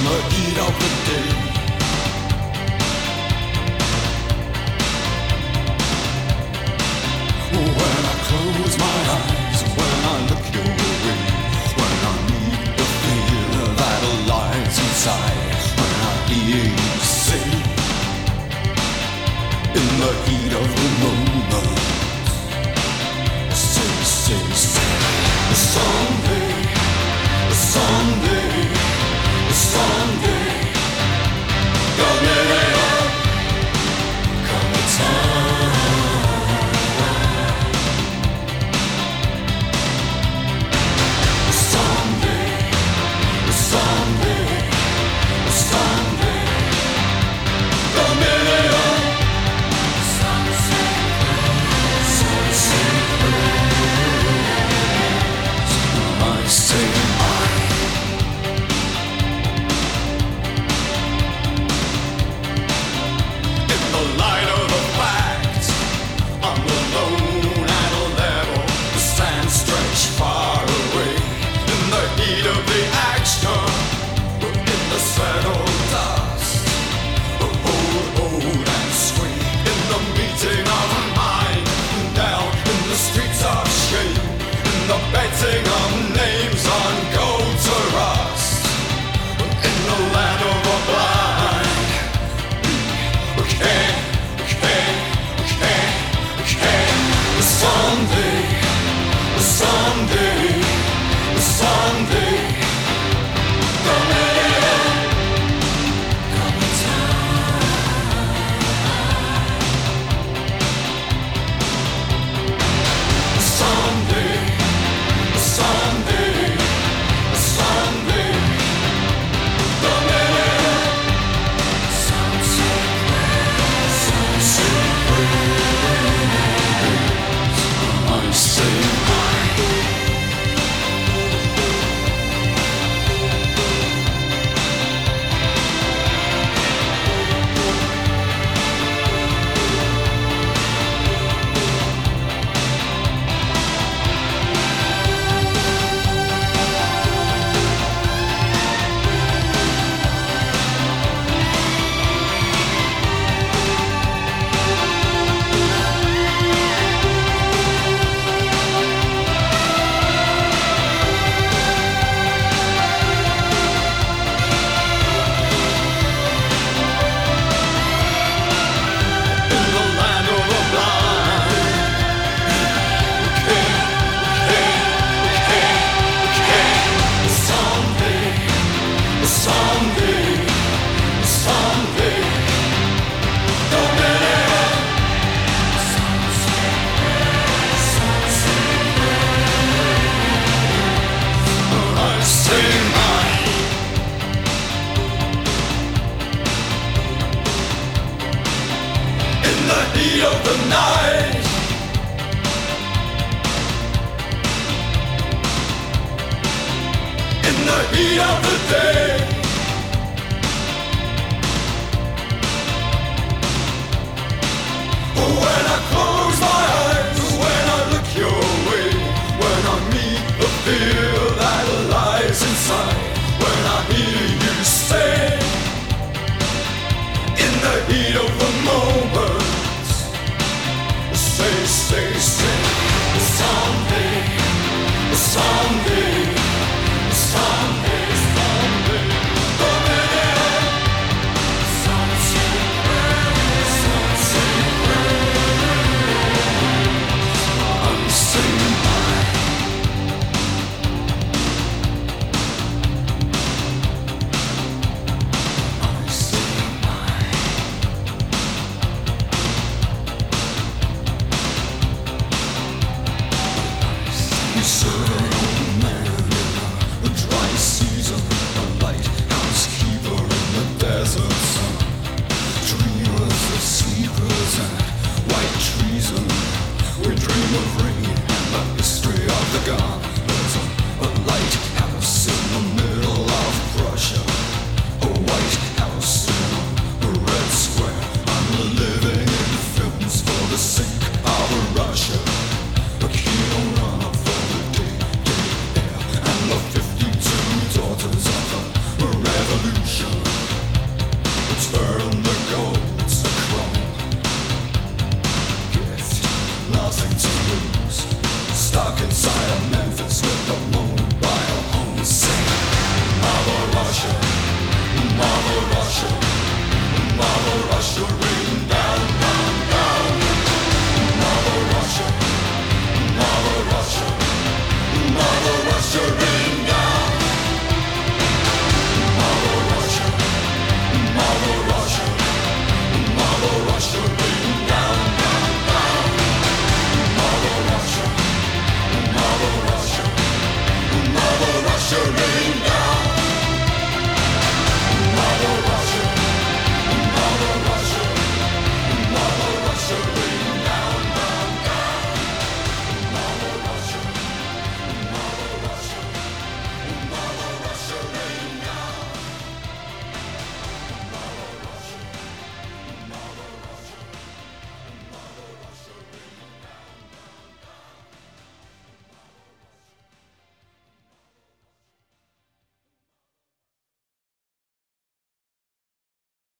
the heat of the day. When I close my eyes, when I look your way, when I meet the fear that lies inside, when I hear you say, in the heat of the moment, say, someday, someday, someday, come a time. Someday, someday, someday, come I say in the light of the facts, I'm alone at a level, the sand stretched far away. In the heat of the action, in the settled dust, hold and swing. In the meeting of mind, down in the streets of shame, in the betting of names on gold to rust, in the land of the blind, we can't. Someday, someday, come a time. Someday, someday, someday, come I say heat of the night, in the heat of the day, when I close my eyes, when I look your way, when I meet the fear that lies inside.